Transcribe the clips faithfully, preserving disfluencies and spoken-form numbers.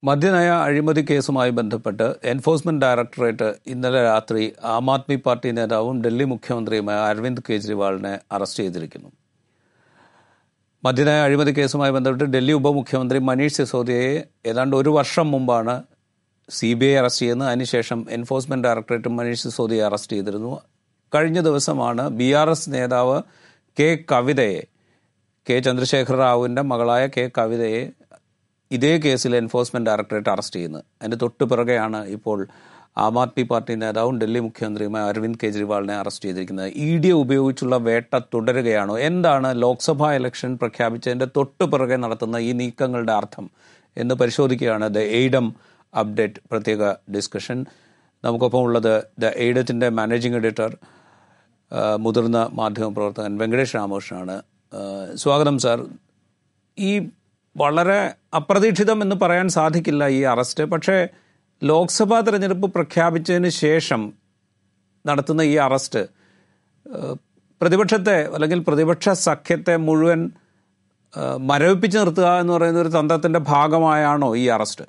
മദ്യനയ അഴിമതി കേസുമായി ബന്ധപ്പെട്ട് എൻഫോഴ്സ്മെന്റ് ഡയറക്ടറേറ്റ് ഇന്നലെ രാത്രി ആം ആദ്മി പാർട്ടി നേതാവും ഡൽഹി മുഖ്യമന്ത്രിയുമായ അരവിന്ദ് കെജ്രിവാളിനെ അറസ്റ്റ് ചെയ്തിരിക്കുന്നു. മദ്യനയ അഴിമതി കേസുമായി ബന്ധപ്പെട്ട് ഡൽഹി ഉപമുഖ്യമന്ത്രി മനീഷ് സിസോദിയയെ ഏതാണ്ട് ഒരു വർഷം മുമ്പാണ് സി ബി ഐ അറസ്റ്റ് ചെയ്യുന്നത്. അതിനുശേഷം എൻഫോഴ്സ്മെന്റ് ഡയറക്ടറേറ്റ് മനീഷ് സിസോദിയയെ അറസ്റ്റ് ചെയ്തിരുന്നു. കഴിഞ്ഞ ദിവസമാണ് ബി ആർ എസ് നേതാവ് കെ കവിതയെ, കെ ചന്ദ്രശേഖർ റാവുവിൻ്റെ മകളായ കെ കവിതയെ ഇതേ കേസിൽ എൻഫോഴ്സ്മെന്റ് ഡയറക്ടറേറ്റ് അറസ്റ്റ് ചെയ്യുന്നത്. അതിന് തൊട്ടു പിറകെയാണ് ഇപ്പോൾ ആം ആദ്മി പാർട്ടി നേതാവും ഡൽഹി മുഖ്യമന്ത്രിയുമായ അരവിന്ദ് കെജ്രിവാളിനെ അറസ്റ്റ് ചെയ്തിരിക്കുന്നത്. ഇ ഡി ഉപയോഗിച്ചുള്ള വേട്ട തുടരുകയാണോ? എന്താണ് ലോക്സഭാ ഇലക്ഷൻ പ്രഖ്യാപിച്ചതിൻ്റെ തൊട്ടു പിറകെ നടത്തുന്ന ഈ നീക്കങ്ങളുടെ അർത്ഥം എന്ന് പരിശോധിക്കുകയാണ് ദ എയ്ഡം അപ്ഡേറ്റ് പ്രത്യേക ഡിസ്കഷൻ. നമുക്കൊപ്പം ഉള്ളത് ദ എയ്ഡത്തിൻ്റെ മാനേജിംഗ് എഡിറ്റർ, മുതിർന്ന മാധ്യമപ്രവർത്തകൻ വെങ്കടേഷ് രാമകൃഷ്ണനാണ്. സ്വാഗതം സാർ. ഈ വളരെ അപ്രതീക്ഷിതം എന്ന് പറയാൻ സാധിക്കില്ല ഈ അറസ്റ്റ്. പക്ഷേ ലോക്സഭാ തെരഞ്ഞെടുപ്പ് പ്രഖ്യാപിച്ചതിന് ശേഷം നടത്തുന്ന ഈ അറസ്റ്റ് പ്രതിപക്ഷത്തെ അല്ലെങ്കിൽ പ്രതിപക്ഷ സഖ്യത്തെ മുഴുവൻ മരവിപ്പിച്ച് നിർത്തുക എന്ന് പറയുന്ന ഒരു തന്ത്രത്തിന്റെ ഭാഗമായാണോ ഈ അറസ്റ്റ്?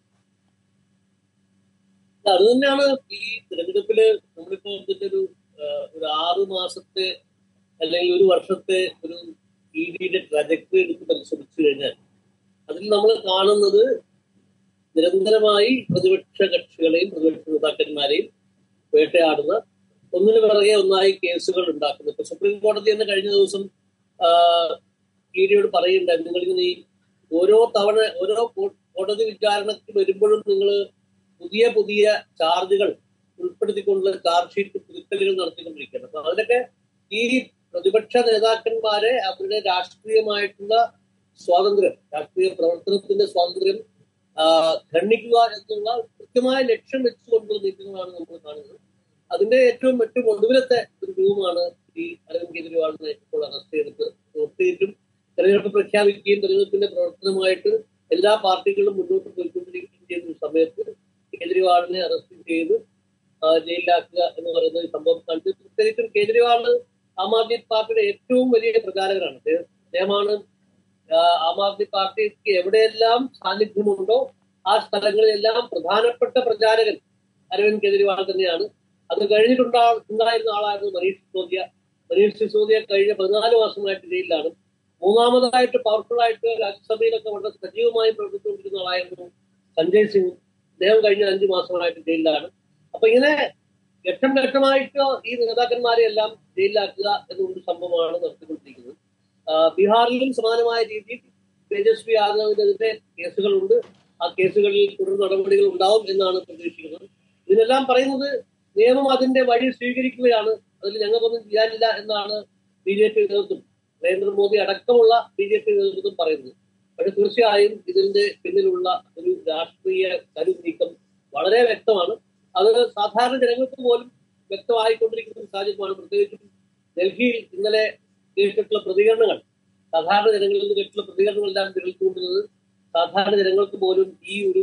അത് തന്നെയാണ് ഈ തെരഞ്ഞെടുപ്പില് നമ്മളിപ്പോ ഒരു ഒരു ആറു മാസത്തെ അല്ലെങ്കിൽ ഒരു വർഷത്തെ ഒരു ഇ ഡിയുടെ ട്രാജക്ടറി എടുത്ത് പരിശോധിച്ചു കഴിഞ്ഞാൽ അതിൽ നമ്മൾ കാണുന്നത് നിരന്തരമായി പ്രതിപക്ഷ കക്ഷികളെയും പ്രതിപക്ഷ നേതാക്കന്മാരെയും വേട്ടയാടുന്ന ഒന്നിനു പിറകെ ഒന്നായി കേസുകൾ ഉണ്ടാക്കുന്നു. ഇപ്പൊ സുപ്രീം കോടതി തന്നെ കഴിഞ്ഞ ദിവസം ഇ ഡിയോട് പറയുന്നുണ്ടായി, നിങ്ങളിങ്ങനെ ഈ ഓരോ തവണ ഓരോ കോടതി വിചാരണയ്ക്ക് വരുമ്പോഴും നിങ്ങൾ പുതിയ പുതിയ ചാർജുകൾ ഉൾപ്പെടുത്തിക്കൊണ്ടുള്ള ചാർജ് ഷീറ്റ് പുതുക്കലുകൾ നടത്തിക്കൊണ്ടിരിക്കുകയാണ്. അപ്പൊ അതിലൊക്കെ ഈ പ്രതിപക്ഷ നേതാക്കന്മാരെ അവരുടെ രാഷ്ട്രീയമായിട്ടുള്ള സ്വാതന്ത്ര്യം, രാഷ്ട്രീയ പ്രവർത്തനത്തിന്റെ സ്വാതന്ത്ര്യം ഖണ്ഡിക്കുക എന്നുള്ള കൃത്യമായ ലക്ഷ്യം വെച്ചുകൊണ്ടുള്ള നീക്കങ്ങളാണ് നമ്മൾ കാണുന്നത്. അതിന്റെ ഏറ്റവും ഏറ്റവും ഒടുവിലത്തെ ഒരു രൂപമാണ് ഈ അരവിന്ദ് കെജ്രിവാളിനെ ഇപ്പോൾ അറസ്റ്റ് ചെയ്തിട്ട് പ്രത്യേകിച്ചും തെരഞ്ഞെടുപ്പ് പ്രഖ്യാപിക്കുകയും തെരഞ്ഞെടുപ്പിന്റെ പ്രവർത്തനമായിട്ട് എല്ലാ പാർട്ടികളും മുന്നോട്ട് പോയിക്കൊണ്ടിരിക്കുകയും ചെയ്യുന്ന സമയത്ത് കേജ്രിവാളിനെ അറസ്റ്റ് ചെയ്ത് ജയിലിലാക്കുക എന്ന് പറയുന്ന ഒരു സംഭവം കണ്ടു. പ്രത്യേകിച്ചും കേജ്രിവാൾ ആം ആദ്മി പാർട്ടിയുടെ ഏറ്റവും വലിയ പ്രചാരകരാണ്. അദ്ദേഹമാണ് ആം ആദ്മി പാർട്ടിക്ക് എവിടെയെല്ലാം സാന്നിധ്യമുണ്ടോ ആ സ്ഥലങ്ങളിലെല്ലാം പ്രധാനപ്പെട്ട പ്രചാരകൻ അരവിന്ദ് കെജ്രിവാൾ തന്നെയാണ്. അത് കഴിഞ്ഞിട്ടുണ്ടാ ഉണ്ടായിരുന്ന ആളായിരുന്നു മനീഷ് സിസോദിയ. മനീഷ് സിസോദിയ കഴിഞ്ഞ പതിനാല് മാസമായിട്ട് ജയിലിലാണ്. മൂന്നാമതായിട്ട് പവർഫുൾ ആയിട്ട് രാജ്യസഭയിലൊക്കെ വളരെ സജീവമായി പ്രവർത്തിച്ചുകൊണ്ടിരുന്ന ആളായിരുന്നു സഞ്ജയ് സിംഗ്. അദ്ദേഹം കഴിഞ്ഞ അഞ്ചു മാസമായിട്ട് ജയിലിലാണ്. അപ്പൊ ഇങ്ങനെ ഘട്ടം ഘട്ടമായിട്ട് ഈ നേതാക്കന്മാരെ എല്ലാം ജയിലിലാക്കുക എന്നൊരു സംഭവമാണ് നടത്തിക്കൊണ്ടിരിക്കുന്നത്. ബീഹാറിലും സമാനമായ രീതിയിൽ തേജസ്വി യാദവിനെതിരെ കേസുകളുണ്ട്. ആ കേസുകളിൽ തുടർ നടപടികൾ ഉണ്ടാവും എന്നാണ് പ്രതീക്ഷിക്കുന്നത്. ഇതിനെല്ലാം പറയുന്നത് നിയമം അതിന്റെ വഴി സ്വീകരിക്കുകയാണ്, അതിൽ ഞങ്ങൾക്കൊന്നും ചെയ്യാനില്ല എന്നാണ് ബി ജെ പി നേതൃത്വം, നരേന്ദ്രമോദി അടക്കമുള്ള ബി ജെ പി നേതൃത്വം പറയുന്നത്. പക്ഷെ തീർച്ചയായും ഇതിന്റെ പിന്നിലുള്ള ഒരു രാഷ്ട്രീയ കരുനീക്കം വളരെ വ്യക്തമാണ്. അത് സാധാരണ ജനങ്ങൾക്ക് പോലും വ്യക്തമായിക്കൊണ്ടിരിക്കുന്ന ഒരു സാഹചര്യമാണ്. പ്രത്യേകിച്ചും ഡൽഹിയിൽ ഇന്നലെ കേട്ടിട്ടുള്ള പ്രതികരണങ്ങൾ, സാധാരണ ജനങ്ങളിൽ നിന്ന് കേട്ടിട്ടുള്ള പ്രതികരണങ്ങളെല്ലാം വിരൽച്ചൂണ്ടുന്നത് സാധാരണ ജനങ്ങൾക്ക് പോലും ഈ ഒരു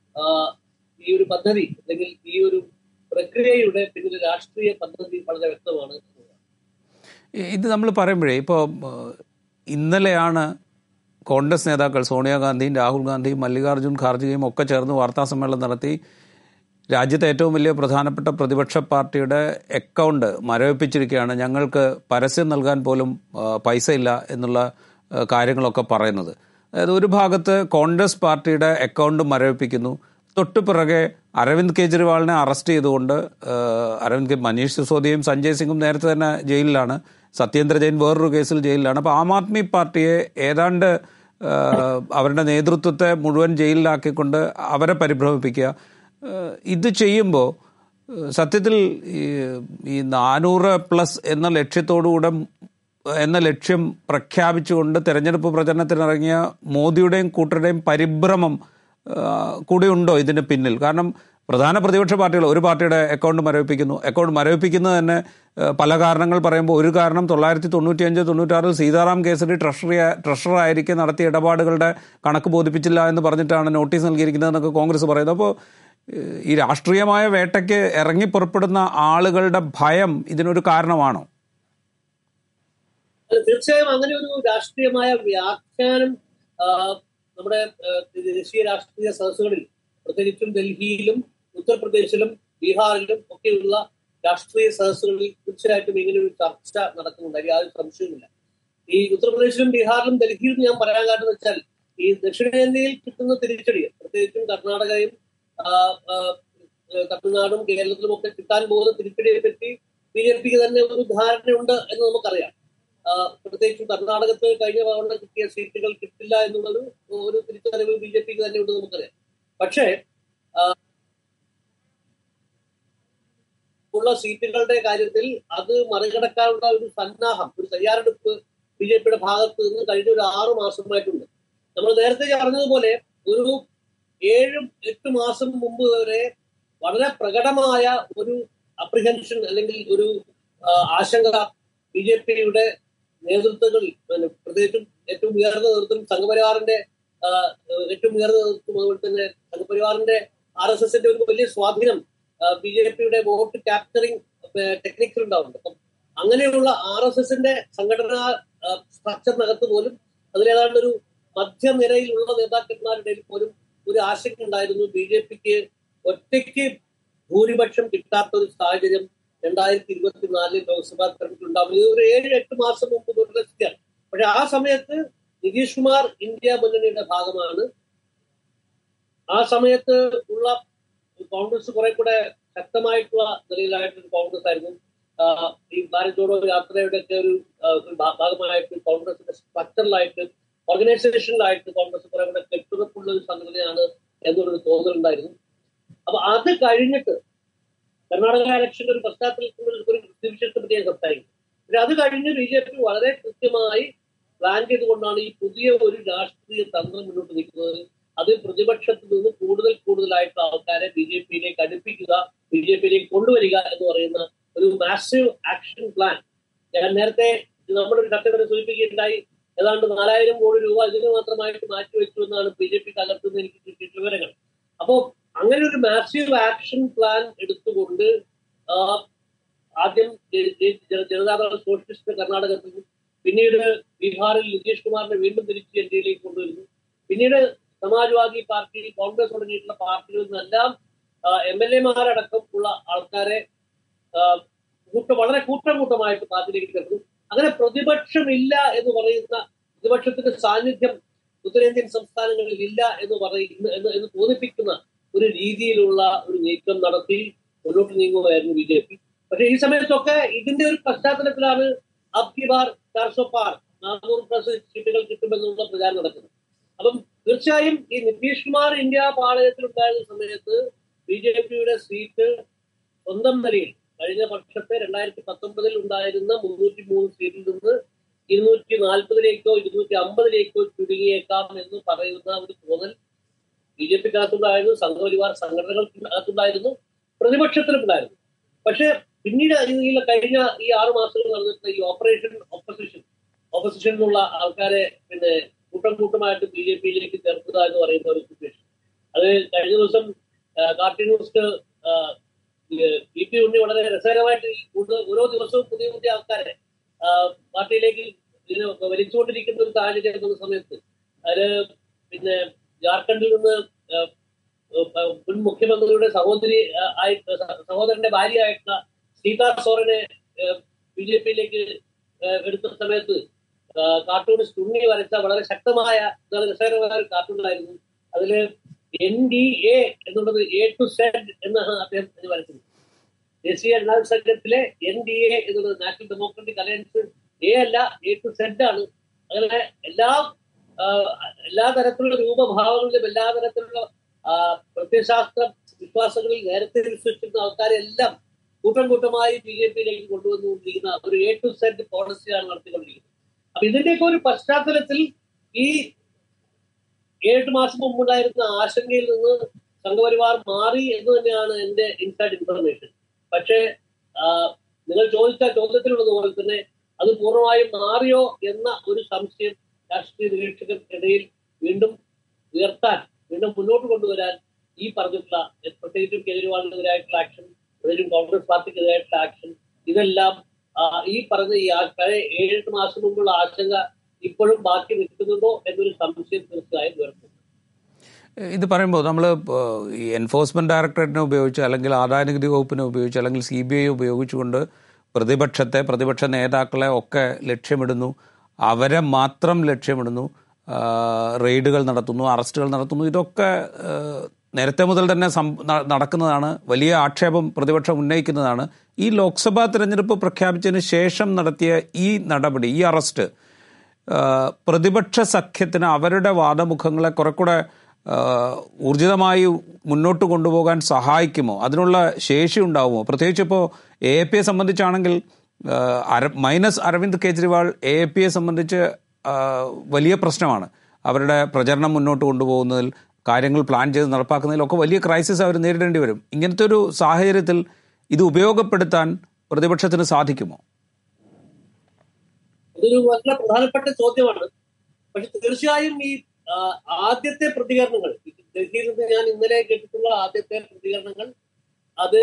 ഈ ഒരു പദ്ധതി അല്ലെങ്കിൽ ഈ ഒരു പ്രക്രിയയുടെ പിന്നിൽ രാഷ്ട്രീയ പദ്ധതി വളരെ വ്യക്തമാണ്. ഇത് നമ്മൾ പറയുമ്പോഴേ ഇപ്പോൾ ഇന്നലെയാണ് കോൺഗ്രസ് നേതാക്കൾ സോണിയാഗാന്ധിയും രാഹുൽ ഗാന്ധിയും മല്ലികാർജ്ജുൻ ഖാർഗെയും ഒക്കെ ചേർന്ന് വാർത്താസമ്മേളനം നടത്തി രാജ്യത്തെ ഏറ്റവും വലിയ പ്രധാനപ്പെട്ട പ്രതിപക്ഷ പാർട്ടിയുടെ അക്കൗണ്ട് മരവിപ്പിച്ചിരിക്കുകയാണ്, ഞങ്ങൾക്ക് പരസ്യം നൽകാൻ പോലും പൈസ ഇല്ല എന്നുള്ള കാര്യങ്ങളൊക്കെ പറയുന്നത്. അതായത് ഒരു ഭാഗത്ത് കോൺഗ്രസ് പാർട്ടിയുടെ അക്കൗണ്ട് മരവിപ്പിക്കുന്നു, തൊട്ടു പിറകെ അരവിന്ദ് കെജ്രിവാളിനെ അറസ്റ്റ് ചെയ്തുകൊണ്ട് അരവിന്ദ് മനീഷ് സിസോദിയയും സഞ്ജയ് സിംഗും നേരത്തെ തന്നെ ജയിലിലാണ്, സത്യേന്ദ്ര ജെയിൻ വേറൊരു കേസിൽ ജയിലിലാണ്. അപ്പോൾ ആം ആദ്മി പാർട്ടിയെ ഏതാണ്ട് അവരുടെ നേതൃത്വത്തെ മുഴുവൻ ജയിലിലാക്കിക്കൊണ്ട് അവരെ പരിഭ്രമിപ്പിക്കുക. ഇത് ചെയ്യുമ്പോൾ സത്യത്തിൽ ഈ നാനൂറ് പ്ലസ് എന്ന ലക്ഷ്യത്തോടുകൂടെ എന്ന ലക്ഷ്യം പ്രഖ്യാപിച്ചുകൊണ്ട് തെരഞ്ഞെടുപ്പ് പ്രചരണത്തിനിറങ്ങിയ മോദിയുടെയും കൂട്ടരുടെയും പരിഭ്രമം കൂടി ഉണ്ടോ ഇതിന് പിന്നിൽ? കാരണം പ്രധാന പ്രതിപക്ഷ പാർട്ടികൾ ഒരു പാർട്ടിയുടെ അക്കൗണ്ട് മരവിപ്പിക്കുന്നു. അക്കൗണ്ട് മരവിപ്പിക്കുന്നത് തന്നെ പല കാരണങ്ങൾ പറയുമ്പോൾ ഒരു കാരണം തൊള്ളായിരത്തി തൊണ്ണൂറ്റി അഞ്ച് തൊണ്ണൂറ്റാറിൽ സീതാറാം കേസരി ട്രഷറി ട്രഷററായിരിക്കെ നടത്തിയ ഇടപാടുകളുടെ കണക്ക് ബോധിപ്പിച്ചില്ല എന്ന് പറഞ്ഞിട്ടാണ് നോട്ടീസ് നൽകിയിരിക്കുന്നതെന്നൊക്കെ കോൺഗ്രസ് പറയുന്നത്. അപ്പോൾ ഈ രാഷ്ട്രീയമായ വേട്ടയ്ക്ക് ഇറങ്ങി പുറപ്പെടുന്ന ആളുകളുടെ ഭയം ഇതിനൊരു കാരണമാണോ? തീർച്ചയായും അങ്ങനെ ഒരു രാഷ്ട്രീയമായ വ്യാഖ്യാനം നമ്മുടെ ദേശീയ രാഷ്ട്രീയ സദസ്സുകളിൽ പ്രത്യേകിച്ചും ഡൽഹിയിലും ഉത്തർപ്രദേശിലും ബീഹാറിലും ഒക്കെയുള്ള രാഷ്ട്രീയ സദസ്സുകളിൽ തീർച്ചയായിട്ടും ഇങ്ങനെ ഒരു ചർച്ച നടക്കുന്നുണ്ട്. അതിൽ യാതൊരു സംശയവുമില്ല. ഈ ഉത്തർപ്രദേശിലും ബീഹാറിലും ഡൽഹിയിലും ഞാൻ പറയാൻ കാരണം വെച്ചാൽ ഈ ദക്ഷിണേന്ത്യയിൽ കിട്ടുന്ന തിരിച്ചടി, പ്രത്യേകിച്ചും കർണാടകയും തമിഴ്നാടും കേരളത്തിലും ഒക്കെ കിട്ടാൻ പോകുന്ന തിരിച്ചടിയെ പറ്റി ബി ജെ പിക്ക് തന്നെ ഒരു ധാരണയുണ്ട് എന്ന് നമുക്കറിയാം. പ്രത്യേകിച്ചും കർണാടകത്തിൽ കഴിഞ്ഞ തവണ കിട്ടിയ സീറ്റുകൾ കിട്ടില്ല എന്നുള്ളത് ഒരു തിരിച്ചറിവ് ബി ജെ പിക്ക് തന്നെ ഉണ്ട് നമുക്കറിയാം. പക്ഷേ ഉള്ള സീറ്റുകളുടെ കാര്യത്തിൽ അത് മറികടക്കാനുള്ള ഒരു സന്നാഹം, ഒരു തയ്യാറെടുപ്പ് ബി ജെ പിയുടെ ഭാഗത്ത് നിന്ന് കഴിഞ്ഞ ഒരു ആറു മാസമായിട്ടുണ്ട്. നമ്മൾ നേരത്തെ പറഞ്ഞതുപോലെ ഒരു ഏഴും എട്ട് മാസം മുമ്പ് വരെ വളരെ പ്രകടമായ ഒരു അപ്രിഹെൻഷൻ അല്ലെങ്കിൽ ഒരു ആശങ്ക ബി ജെ പിയുടെ നേതൃത്വങ്ങളിൽ, പ്രത്യേകിച്ചും ഏറ്റവും ഉയർന്ന നേതൃത്വം സംഘപരിവാറിന്റെ ഏറ്റവും ഉയർന്ന നേതൃത്വം, അതുപോലെ തന്നെ സംഘപരിവാറിന്റെ ആർ എസ് എസിന്റെ ഒരു വലിയ സ്വാധീനം ബി ജെ പിയുടെ വോട്ട് ക്യാപ്ചറിങ് ടെക്നിക്സിൽ ഉണ്ടാവുന്നുണ്ട്. അപ്പം അങ്ങനെയുള്ള ആർ എസ് എസിന്റെ സംഘടനാ സ്ട്രക്ചറിനകത്ത് പോലും അതിലേതാണ്ട് ഒരു മധ്യനിരയിലുള്ള നേതാക്കന്മാരുടെ പോലും ഒരു ആശങ്ക ഉണ്ടായിരുന്നു. ബി ജെ പിക്ക് ഒറ്റയ്ക്ക് ഭൂരിപക്ഷം കിട്ടാത്ത ഒരു സാഹചര്യം രണ്ടായിരത്തി ഇരുപത്തിനാലിൽ ലോക്സഭാ തെരഞ്ഞെടുപ്പിൽ ഉണ്ടാവുന്നത്. ഇത് ഒരു ഏഴ് എട്ട് മാസം മുമ്പ് തുടർച്ചയാണ്. പക്ഷെ ആ സമയത്ത് നിതീഷ് കുമാർ ഇന്ത്യ മുന്നണിയുടെ ഭാഗമാണ്. ആ സമയത്ത് ഉള്ള കോൺഗ്രസ് കുറെ കൂടെ ശക്തമായിട്ടുള്ള നിലയിലായിട്ടൊരു കോൺഗ്രസ് ആയിരുന്നു. ഈ ഭാരത് ജോഡോ യാത്രയുടെ ഒക്കെ ഒരു ഭാഗമായിട്ട് കോൺഗ്രസിന്റെ സ്ട്രക്ചറിലായിട്ട് ഓർഗനൈസേഷനിലായിട്ട് കോൺഗ്രസ് കുറെ കൂടെ കെട്ടുറപ്പുള്ള ഒരു സംഘടനയാണ് എന്നുള്ളൊരു തോന്നലുണ്ടായിരുന്നു. അപ്പൊ അത് കഴിഞ്ഞിട്ട് കർണാടക ഇലക്ഷന്റെ ഒരു പശ്ചാത്തലത്തിൽ ഒരു സ്ഥിതിവിശേഷത്തെ പറ്റി ഞാൻ സംസാരിക്കും. പക്ഷെ അത് കഴിഞ്ഞ് ബി ജെ പി വളരെ കൃത്യമായി പ്ലാൻ ചെയ്തുകൊണ്ടാണ് ഈ പുതിയ ഒരു രാഷ്ട്രീയ തന്ത്രം മുന്നോട്ട് നിൽക്കുന്നത്. അത് പ്രതിപക്ഷത്തിൽ നിന്ന് കൂടുതൽ കൂടുതലായിട്ട് ആൾക്കാരെ ബി ജെ പിയിലേക്ക് അടുപ്പിക്കുക, ബി ജെ പിയിലേക്ക് കൊണ്ടുവരിക എന്ന് പറയുന്ന ഒരു മാസീവ് ആക്ഷൻ പ്ലാൻ. ഞാൻ നേരത്തെ നമ്മുടെ ഒരു ഘട്ടത്തിൽ സൂചിപ്പിക്കുകയുണ്ടായി. ഏതാണ്ട് നാലായിരം കോടി രൂപ ഇതിന് മാത്രമായിട്ട് മാറ്റിവെച്ചു എന്നാണ് ബി ജെ പിക്ക് അകത്തുനിന്ന് എനിക്ക് കിട്ടിയ വിവരങ്ങൾ. അപ്പോ അങ്ങനെ ഒരു മാസീവ് ആക്ഷൻ പ്ലാൻ എടുത്തുകൊണ്ട് ആദ്യം ജനതാദൾ സോഷ്യലിസ്റ്റ് കർണാടകത്തിൽ, പിന്നീട് ബീഹാറിൽ നിതീഷ് കുമാറിനെ വീണ്ടും തിരിച്ച് എൻ ഡിയിലേക്ക് കൊണ്ടുവരുന്നു. പിന്നീട് സമാജ്വാദി പാർട്ടി, കോൺഗ്രസ് തുടങ്ങിയിട്ടുള്ള പാർട്ടികളിൽ നിന്നെല്ലാം എം എൽ എമാരടക്കം ഉള്ള ആൾക്കാരെ കൂട്ടം വളരെ കൂട്ടം കൂട്ടമായിട്ട് പാർട്ടിയിലേക്ക് ചേർന്നു. അങ്ങനെ പ്രതിപക്ഷമില്ല എന്ന് പറയുന്ന, പ്രതിപക്ഷത്തിന്റെ സാന്നിധ്യം ഉത്തരേന്ത്യൻ സംസ്ഥാനങ്ങളിൽ ഇല്ല എന്ന് പറയുന്ന എന്ന് തോന്നിപ്പിക്കുന്ന ഒരു രീതിയിലുള്ള ഒരു നീക്കം നടത്തി മുന്നോട്ട് നീങ്ങുകയായിരുന്നു ബി ജെ പി. പക്ഷെ ഈ സമയത്തൊക്കെ ഇതിന്റെ ഒരു പശ്ചാത്തലത്തിലാണ് അബ് കി ബാർ ചാർസോ പാർ, നാനൂറ് പ്ലസ് സീറ്റുകൾ കിട്ടുമെന്നുള്ള പ്രചാരണം നടക്കുന്നത്. അപ്പം തീർച്ചയായും ഈ നിതീഷ് കുമാർ ഇന്ത്യ പാളയത്തിൽ ഉണ്ടായിരുന്ന സമയത്ത് ബി ജെ പിയുടെ സീറ്റ് സ്വന്തം നിലയിൽ കഴിഞ്ഞ വർഷത്തെ രണ്ടായിരത്തി പത്തൊമ്പതിൽ ഉണ്ടായിരുന്ന മുന്നൂറ്റി മൂന്ന് സീറ്റിൽ നിന്ന് ഇരുന്നൂറ്റി നാൽപ്പതിലേക്കോ ഇരുന്നൂറ്റി അമ്പതിലേക്കോ ചുരുങ്ങിയേക്കാം എന്ന് പറയുന്ന ഒരു തോന്നൽ ബി ജെ പിക്കകത്തുണ്ടായിരുന്നു, സംഘപരിവാർ സംഘടനകൾക്കകത്തുണ്ടായിരുന്നു, പ്രതിപക്ഷത്തിലുണ്ടായിരുന്നു. പക്ഷെ പിന്നീട് ഈ കഴിഞ്ഞ ഈ ആറു മാസങ്ങൾ നടന്നിട്ട് ഈ ഓപ്പറേഷൻ ഓപ്പോസിഷൻ ഓപ്പോസിഷൻ എന്നുള്ള ആൾക്കാരെ പിന്നെ കൂട്ടം കൂട്ടമായിട്ട് ബി ജെ പിയിലേക്ക് ചേർക്കുക എന്ന് പറയുന്ന ഒരു സിറ്റുവേഷൻ, അത് കഴിഞ്ഞ ദിവസം cartoon news B P Unni വളരെ രസകരമായിട്ട് ഓരോ ദിവസവും പുതിയ പുതിയ ആൾക്കാരെ പാർട്ടിയിലേക്ക് ഇതിന് വലിച്ചുകൊണ്ടിരിക്കുന്ന ഒരു സാഹചര്യം എന്ന സമയത്ത് അതില് പിന്നെ ജാർഖണ്ഡിൽ നിന്ന് മുൻ മുഖ്യമന്ത്രിയുടെ സഹോദരി ആയിട്ട് സഹോദരന്റെ ഭാര്യയായിട്ടുള്ള സീതാ സോറനെ ബി ജെ പിയിലേക്ക് എടുത്ത സമയത്ത് കാർട്ടൂണിസ്റ്റ് ഉണ്ണി വരച്ച വളരെ ശക്തമായ രസകരമായ ഒരു കാർട്ടൂണായിരുന്നു. അതില് എൻ ഡി എ എന്നുള്ളത് എ ടു സെഡ് എന്നാണ് അദ്ദേഹം വരച്ചത്. ദേശീയ ജനതാദൾ സംഘത്തിലെ എൻ ഡി എ എന്നുള്ളത് നാഷണൽ ഡെമോക്രാറ്റിക് അലയൻസ് എ അല്ല, എ ടു സെഡ് ആണ്. അങ്ങനെ എല്ലാ എല്ലാ തരത്തിലുള്ള രൂപഭാവങ്ങളിലും എല്ലാ തരത്തിലുള്ള പ്രത്യയശാസ്ത്ര വിശ്വാസങ്ങളിൽ നേരത്തെ വിശ്വസിച്ചിരുന്ന ആൾക്കാരെല്ലാം കൂട്ടം കൂട്ടമായി ബി ജെ പിയിലേക്ക് കൊണ്ടുവന്നുകൊണ്ടിരിക്കുന്ന ഒരു എ ടു സെഡ് പോളിസിയാണ് നടത്തിക്കൊണ്ടിരിക്കുന്നത്. അപ്പൊ ഇതിന്റെയൊക്കെ ഒരു പശ്ചാത്തലത്തിൽ ഈ ഏഴ് മാസം മുമ്പുണ്ടായിരുന്ന ആശങ്കയിൽ നിന്ന് സംഘപരിവാർ മാറി എന്ന് തന്നെയാണ് എന്റെ ഇൻസൈഡ് ഇൻഫർമേഷൻ. പക്ഷേ നിങ്ങൾ ചോദിച്ച ചോദ്യത്തിലുള്ളതുപോലെ തന്നെ അത് പൂർണ്ണമായും മാറിയോ എന്ന ഒരു സംശയം രാഷ്ട്രീയ നിരീക്ഷകർക്കിടയിൽ വീണ്ടും ഉയർത്താൻ, വീണ്ടും മുന്നോട്ട് കൊണ്ടുവരാൻ ഈ പറഞ്ഞിട്ടുള്ള പ്രത്യേകിച്ചും കേജ്രിവാളിനെതിരായിട്ടുള്ള ആക്ഷൻ, പ്രത്യേകിച്ചും കോൺഗ്രസ് പാർട്ടിക്കെതിരായിട്ടുള്ള ആക്ഷൻ, ഇതെല്ലാം ഈ പറഞ്ഞ ഈ ഏഴെട്ട് മാസം മുമ്പുള്ള ആശങ്ക ഇപ്പോഴും ബാക്കി നിൽക്കുന്നുണ്ടോ എന്നൊരു സംശയം തീർച്ചയായും ഉയർത്തും. ഇത് പറയുമ്പോൾ നമ്മൾ ഈ എൻഫോഴ്സ്മെന്റ് ഡയറക്ടറേറ്റിനെ ഉപയോഗിച്ച് അല്ലെങ്കിൽ ആദായനികുതി വകുപ്പിനെ ഉപയോഗിച്ച് അല്ലെങ്കിൽ സി ബി ഐ ഉപയോഗിച്ചുകൊണ്ട് പ്രതിപക്ഷത്തെ പ്രതിപക്ഷ നേതാക്കളെ ഒക്കെ ലക്ഷ്യമിടുന്നു, അവരെ മാത്രം ലക്ഷ്യമിടുന്നു, റെയ്ഡുകൾ നടത്തുന്നു, അറസ്റ്റുകൾ നടത്തുന്നു. ഇതൊക്കെ നേരത്തെ മുതൽ തന്നെ നടക്കുന്നതാണ്. വലിയ ആക്ഷേപം പ്രതിപക്ഷം ഉന്നയിക്കുന്നതാണ്. ഈ ലോക്സഭാ തിരഞ്ഞെടുപ്പ് പ്രഖ്യാപിച്ചതിന് ശേഷം നടത്തിയ ഈ നടപടി, ഈ അറസ്റ്റ് പ്രതിപക്ഷ സഖ്യത്തിന് അവരുടെ വാദമുഖങ്ങളെ കുറെ കൂടെ ഊർജിതമായി മുന്നോട്ട് കൊണ്ടുപോകാൻ സഹായിക്കുമോ? അതിനുള്ള ശേഷി ഉണ്ടാവുമോ? പ്രത്യേകിച്ച് ഇപ്പോൾ എ എ പിയെ സംബന്ധിച്ചാണെങ്കിൽ minus Arvind Kejriwal A A പിയെ സംബന്ധിച്ച് വലിയ പ്രശ്നമാണ്. അവരുടെ പ്രചരണം മുന്നോട്ട് കൊണ്ടുപോകുന്നതിൽ, കാര്യങ്ങൾ പ്ലാൻ ചെയ്ത് നടപ്പാക്കുന്നതിലൊക്കെ വലിയ ക്രൈസിസ് അവർ നേരിടേണ്ടി വരും. ഇങ്ങനത്തെ ഒരു സാഹചര്യത്തിൽ ഇത് ഉപയോഗപ്പെടുത്താൻ പ്രതിപക്ഷത്തിന് സാധിക്കുമോ? ഇതൊരു വളരെ പ്രധാനപ്പെട്ട ചോദ്യമാണ്. പക്ഷെ തീർച്ചയായും ഈ ആദ്യത്തെ പ്രതികരണങ്ങൾ, ഡൽഹിയിൽ നിന്ന് ഞാൻ ഇന്നലെ കേട്ടിട്ടുള്ള ആദ്യത്തെ പ്രതികരണങ്ങൾ, അത്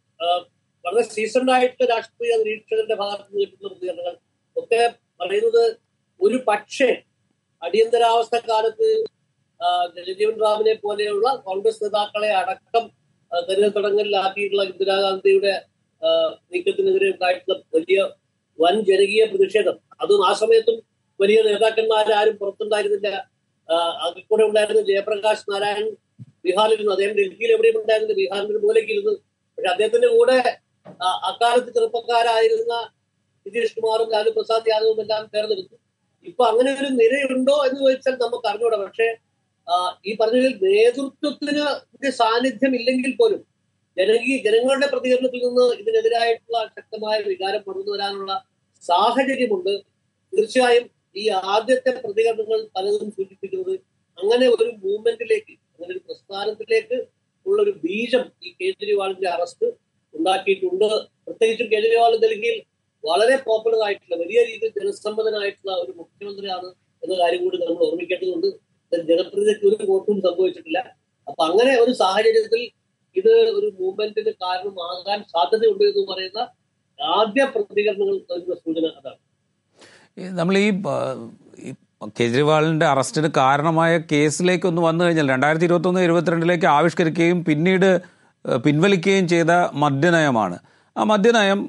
വളരെ സീസൺഡ് ആയിട്ട് രാഷ്ട്രീയ നിരീക്ഷകരുടെ ഭാഗത്ത് നിന്ന് കിട്ടുന്ന പ്രതികരണങ്ങൾ ഒക്കെ പറയുന്നത് ഒരു പക്ഷേ അടിയന്തരാവസ്ഥ കാലത്ത് ജഗജീവൻ റാമിനെ പോലെയുള്ള കോൺഗ്രസ് നേതാക്കളെ അടക്കം തെരഞ്ഞെടുപ്പ് തടങ്കലിലാക്കിയിട്ടുള്ള ഇന്ദിരാഗാന്ധിയുടെ നീക്കത്തിനെതിരെ ഉണ്ടായിട്ടുള്ള വലിയ വൻ ജനകീയ പ്രതിഷേധം, അതും ആ സമയത്തും വലിയ നേതാക്കന്മാരാരും പുറത്തുണ്ടായിരുന്നില്ല. അതിൽ കൂടെ ഉണ്ടായിരുന്ന ജയപ്രകാശ് നാരായൺ ബീഹാറിലിരുന്നു. അദ്ദേഹം ഡൽഹിയിൽ എവിടെയും ഉണ്ടായിരുന്നില്ല, ബീഹാറിന്റെ മൂലയ്ക്ക് ഇരുന്നു. പക്ഷെ അദ്ദേഹത്തിന്റെ കൂടെ അക്കാലത്ത് ചെറുപ്പക്കാരായിരുന്ന നിതീഷ് കുമാറും ലാലു പ്രസാദ് യാദവും എല്ലാം ചേർന്നിരുന്നു. ഇപ്പൊ അങ്ങനെ ഒരു നിരയുണ്ടോ എന്ന് ചോദിച്ചാൽ നമുക്ക് അറിഞ്ഞൂടാ. പക്ഷെ ഈ പറഞ്ഞതിൽ നേതൃത്വത്തിന് സാന്നിധ്യം ഇല്ലെങ്കിൽ പോലും ജനകീയ ജനങ്ങളുടെ പ്രതികരണത്തിൽ നിന്ന് ഇതിനെതിരായിട്ടുള്ള ശക്തമായ വികാരം വളർന്നു വരാനുള്ള സാഹചര്യമുണ്ട്. തീർച്ചയായും ഈ ആദ്യത്തെ പ്രതികരണങ്ങൾ പലതും സൂചിപ്പിക്കുന്നത് അങ്ങനെ ഒരു മൂവ്മെന്റിലേക്ക്, അങ്ങനെ ഒരു പ്രസ്ഥാനത്തിലേക്ക് ഉള്ള ഒരു ബീജം ഈ കേജ്രിവാളിന്റെ അറസ്റ്റ് ഉണ്ടാക്കിയിട്ടുണ്ട്. പ്രത്യേകിച്ചും കേജ്രിവാൾ ഡൽഹിയിൽ വളരെ പോപ്പുലർ ആയിട്ടുള്ള, വലിയ രീതിയിൽ ജനസമ്മതനായിട്ടുള്ള ഒരു മുഖ്യമന്ത്രിയാണ് എന്ന കാര്യം കൂടി നമ്മൾ ഓർമ്മിക്കേണ്ടതുണ്ട്. ജനപ്രതിനിധിക്ക് ഒരു വോട്ടും സംഭവിച്ചിട്ടില്ല. അപ്പൊ അങ്ങനെ ഒരു സാഹചര്യത്തിൽ ഇത് ഒരു മൂവ്മെന്റിന് കാരണമാകാൻ സാധ്യതയുണ്ട് എന്ന് പറയുന്ന ആദ്യ പ്രതികരണങ്ങൾ നൽകുന്ന സൂചന അതാണ്. നമ്മൾ ഈ കേജ്രിവാളിന്റെ അറസ്റ്റിന് കാരണമായ കേസിലേക്ക് ഒന്ന് വന്നു കഴിഞ്ഞാൽ രണ്ടായിരത്തി ഇരുപത്തി ഒന്ന് ഇരുപത്തിരണ്ടിലേക്ക് ആവിഷ്കരിക്കുകയും പിന്നീട് പിൻവലിക്കുകയും ചെയ്ത മദ്യനയമാണ്. ആ മദ്യനയം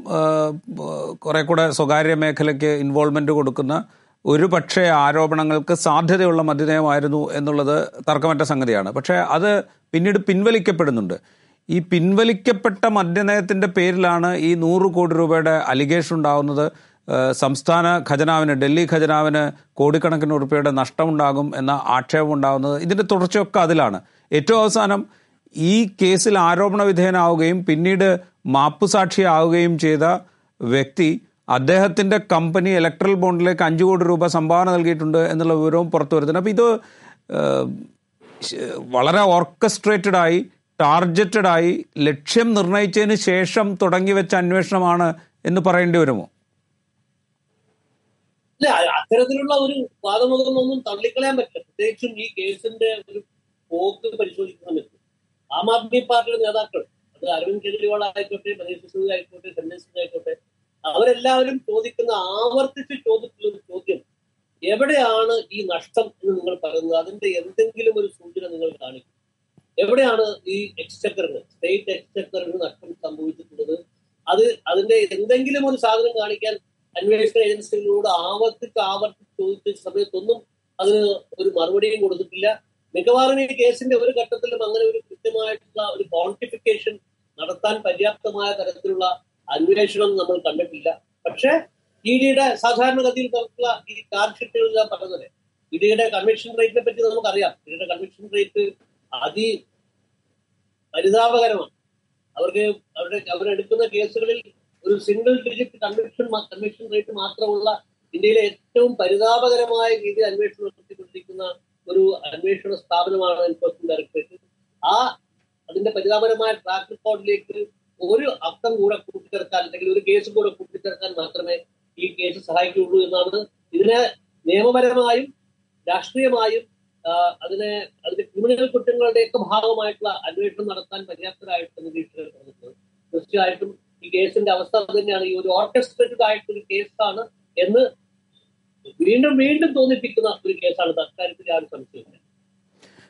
കുറെ കൂടെ സ്വകാര്യ മേഖലയ്ക്ക് ഇൻവോൾവ്മെന്റ് കൊടുക്കുന്ന ഒരു പക്ഷേ ആരോപണങ്ങൾക്ക് സാധ്യതയുള്ള മദ്യനയമായിരുന്നു എന്നുള്ളത് തർക്കമറ്റ സംഗതിയാണ്. പക്ഷേ അത് പിന്നീട് പിൻവലിക്കപ്പെടുന്നുണ്ട്. ഈ പിൻവലിക്കപ്പെട്ട മദ്യനയത്തിന്റെ പേരിലാണ് ഈ നൂറ് കോടി രൂപയുടെ അലിഗേഷൻ ഉണ്ടാകുന്നത്. സംസ്ഥാന ഖജനാവിന്, ഡൽഹി ഖജനാവിന് കോടിക്കണക്കിന് രൂപയുടെ നഷ്ടമുണ്ടാകും എന്ന ആക്ഷേപം ഉണ്ടാകുന്നത്. ഇതിന്റെ തുടർച്ചയൊക്കെ അതിലാണ്. ഏറ്റവും അവസാനം ഈ കേസിൽ ആരോപണ വിധേയനാവുകയും പിന്നീട് മാപ്പുസാക്ഷിയാവുകയും ചെയ്ത വ്യക്തി, അദ്ദേഹത്തിന്റെ കമ്പനി ഇലക്ട്രൽ ബോണ്ടിലേക്ക് അഞ്ചു കോടി രൂപ സംഭാവന നൽകിയിട്ടുണ്ട് എന്നുള്ള വിവരവും പുറത്തു വരുന്നുണ്ട്. അപ്പൊ ഇത് വളരെ ഓർക്കസ്ട്രേറ്റഡ് ആയി, ടാർഗറ്റഡ് ആയി, ലക്ഷ്യം നിർണയിച്ചതിന് ശേഷം തുടങ്ങി വെച്ച അന്വേഷണമാണ് എന്ന് പറയേണ്ടി വരുമോ? ഇല്ല, അത്തരത്തിലുള്ള ഒരു വാദമുഖമൊന്നും തള്ളിക്കളയാൻ പറ്റില്ല. പ്രത്യേകിച്ചും ഈ കേസിന്റെ ഒരു പോക്ക് പരിശോധിക്കുന്ന സമയത്ത് ആം ആദ്മി പാർട്ടിയുടെ നേതാക്കൾ, അത് അരവിന്ദ് കെജ്രിവാൾ ആയിക്കോട്ടെ, മനീഷ് സിസോദിയ ആയിക്കോട്ടെ, സംജയ് സിംഗ് ആയിക്കോട്ടെ, അവരെല്ലാവരും ചോദിക്കുന്ന, ആവർത്തിച്ച് ചോദിക്കുന്ന ഒരു ചോദ്യം, എവിടെയാണ് ഈ നഷ്ടം എന്ന് നിങ്ങൾ പറയുന്നത്? അതിന്റെ എന്തെങ്കിലും ഒരു സൂചന നിങ്ങൾ കാണിക്കും. എവിടെയാണ് ഈ എക്സ്ചക്കറിന്, സ്റ്റേറ്റ് എക്സ്ചക്കറിന് നഷ്ടം സംഭവിച്ചിട്ടുള്ളത്? അത് അതിന്റെ എന്തെങ്കിലും ഒരു സാധനം കാണിക്കാൻ അന്വേഷണ ഏജൻസികളോട് ആവർത്തിച്ച് ആവർത്തിച്ച് ചോദിച്ച സമയത്തൊന്നും അതിന് ഒരു മറുപടിയും കൊടുത്തിട്ടില്ല. മിക്കവാറും ഈ കേസിന്റെ ഒരു ഘട്ടത്തിലും അങ്ങനെ ഒരു കൃത്യമായിട്ടുള്ള ഒരു ക്വാണ്ടിഫിക്കേഷൻ നടത്താൻ പര്യാപ്തമായ തരത്തിലുള്ള അന്വേഷണം നമ്മൾ കണ്ടിട്ടില്ല. പക്ഷെ ഇ ഡിയുടെ സാധാരണഗതിയിൽ നമുക്കുള്ള ഈ ചാർജ് ഷീറ്റുകൾ ഞാൻ പറഞ്ഞത്, ഇ ഡിയുടെ കൺവിക്ഷൻ റേറ്റിനെ പറ്റി നമുക്കറിയാം. ഇ ഡിയുടെ കൺവിക്ഷൻ റേറ്റ് അതി പരിതാപകരമാണ്. അവർക്ക് അവരുടെ അവരെടുക്കുന്ന കേസുകളിൽ ഒരു single digit conviction conviction rate മാത്രമുള്ള ഇന്ത്യയിലെ ഏറ്റവും പരിതാപകരമായ രീതിയിൽ അന്വേഷണം നടത്തിക്കൊണ്ടിരിക്കുന്ന ഒരു അന്വേഷണ സ്ഥാപനമാണ് എൻഫോഴ്സ്മെന്റ് ഡയറക്ടറേറ്റ്. ആ അതിന്റെ പരിതാപകരമായ ട്രാക്ക് റെക്കോർഡിലേക്ക് ഒരു അക്കം കൂടെ കൂട്ടിച്ചേർക്കാൻ, അല്ലെങ്കിൽ ഒരു കേസ് കൂടെ കൂട്ടിച്ചേർക്കാൻ മാത്രമേ ഈ കേസ് സഹായിക്കുകയുള്ളൂ എന്നാണ് ഇതിനെ നിയമപരമായും രാഷ്ട്രീയമായും അതിനെ അതിന്റെ ക്രിമിനൽ കുറ്റങ്ങളുടെയൊക്കെ ഭാഗമായിട്ടുള്ള അന്വേഷണം നടത്താൻ പര്യാപ്തരായിട്ടുള്ള നിരീക്ഷകർ പറഞ്ഞിട്ടുള്ളത്. തീർച്ചയായിട്ടും ഈ കേസിന്റെ അവസ്ഥ തന്നെയാണ്. ഈ ഒരു ഓർക്കസ്ട്രേറ്റഡ് ആയിട്ടൊരു കേസാണ് എന്ന് വീണ്ടും വീണ്ടും തോന്നിപ്പിക്കുന്ന ഒരു കേസാണ്. അക്കാര്യത്തിൽ ആ ഒരു സംശയമില്ല.